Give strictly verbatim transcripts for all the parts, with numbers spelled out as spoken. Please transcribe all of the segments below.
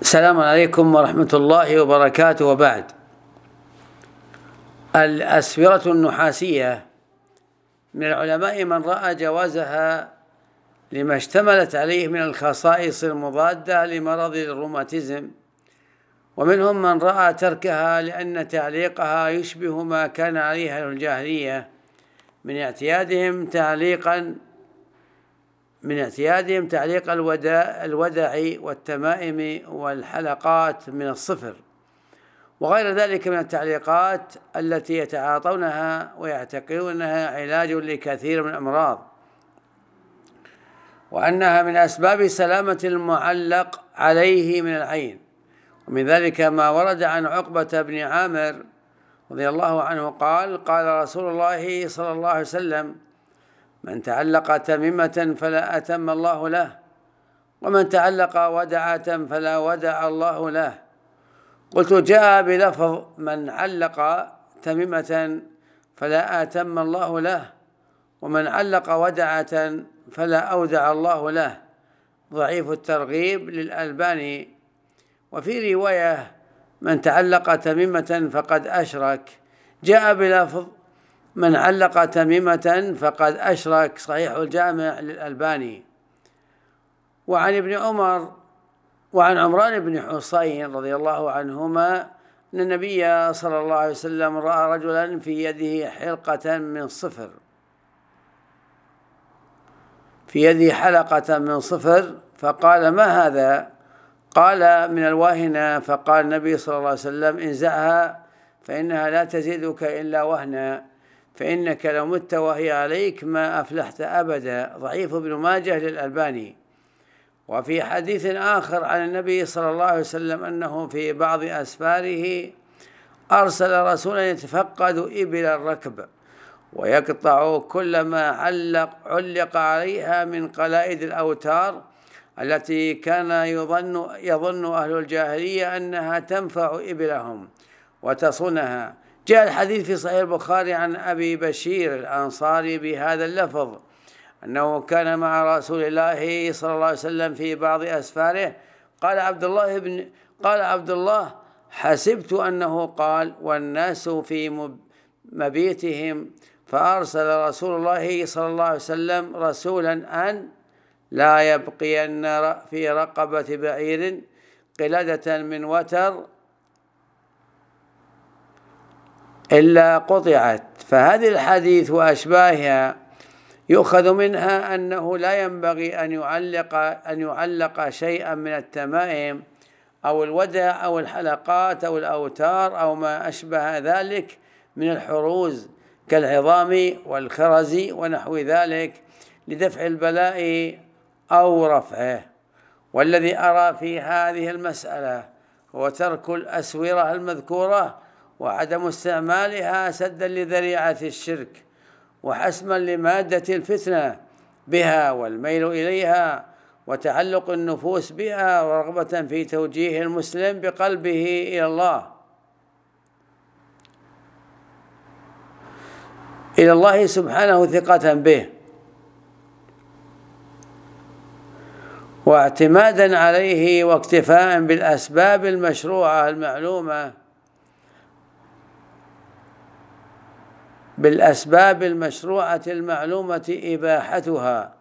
السلام عليكم ورحمة الله وبركاته. وبعد، الأسورة النحاسية من العلماء من رأى جوازها لما اشتملت عليه من الخصائص المضادة لمرض الروماتيزم، ومنهم من رأى تركها لأن تعليقها يشبه ما كان عليه أهل الجاهلية من اعتيادهم تعليقا من اعتيادهم تعليق الوداع, الودع والتمائم والحلقات من الصفر وغير ذلك من التعليقات التي يتعاطونها ويعتقدونها علاج لكثير من الأمراض، وأنها من أسباب سلامة المعلق عليه من العين. ومن ذلك ما ورد عن عقبة بن عامر رضي الله عنه قال: قال رسول الله صلى الله عليه وسلم: من تعلق تميمة فلا أتم الله له، ومن تعلق ودعة فلا ودع الله له. قلت: جاء بلفظ من علق تميمة فلا أتم الله له، ومن علق ودعة فلا أودع الله له، ضعيف الترغيب للألباني. وفي رواية: من تعلق تميمة فقد أشرك، جاء بلفظ من علق تميمة فقد أشرك، صحيح الجامع للألباني. وعن ابن عمر وعن عمران بن حصين رضي الله عنهما أن النبي صلى الله عليه وسلم رأى رجلا في يده حلقة من صفر في يده حلقة من صفر فقال: ما هذا؟ قال: من الواهنة. فقال النبي صلى الله عليه وسلم: انزعها فإنها لا تزيدك إلا وهنا، فإنك لو مت وهي عليك ما أفلحت أبدا، ضعيف ابن ماجه للألباني. وفي حديث آخر عن النبي صلى الله عليه وسلم أنه في بعض أسفاره أرسل رسولا يتفقد إبل الركب ويقطع كل ما علق, علق عليها من قلائد الأوتار التي كان يظن, يظن أهل الجاهلية أنها تنفع إبلهم وتصونها. جاء الحديث في صحيح البخاري عن أبي بشير الأنصاري بهذا اللفظ أنه كان مع رسول الله صلى الله عليه وسلم في بعض أسفاره. قال عبد الله بن قال عبد الله: حسبت أنه قال: والناس في مبيتهم، فأرسل رسول الله صلى الله عليه وسلم رسولا أن لا يبقين في رقبة بعير قلادة من وتر إلا قطعت. فهذه الحديث وأشباهها يؤخذ منها أنه لا ينبغي أن يعلق أن يعلق شيئا من التمائم أو الودع أو الحلقات أو الأوتار أو ما أشبه ذلك من الحروز كالعظام والخرز ونحو ذلك لدفع البلاء أو رفعه. والذي أرى في هذه المسألة هو ترك الأسورة المذكورة وعدم استعمالها سدا لذريعة الشرك وحسما لمادة الفتنة بها والميل إليها وتعلق النفوس بها ورغبة في توجيه المسلم بقلبه إلى الله إلى الله سبحانه ثقة به واعتمادا عليه واكتفاء بالأسباب المشروعة المعلومة بالأسباب المشروعة المعلومة إباحتها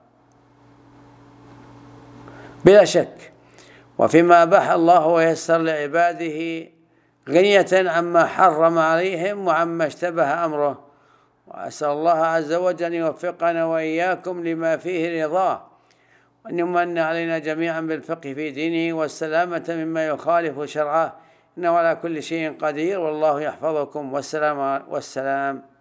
بلا شك، وفيما أباح الله ويسر لعباده غنية عما حرم عليهم وعما اشتبه أمره. وأسأل الله عز وجل أن يوفقنا وإياكم لما فيه رضاه، وأن يمن علينا جميعا بالفقه في دينه والسلامة مما يخالف شرعه، إنه على كل شيء قدير، والله يحفظكم، والسلام والسلام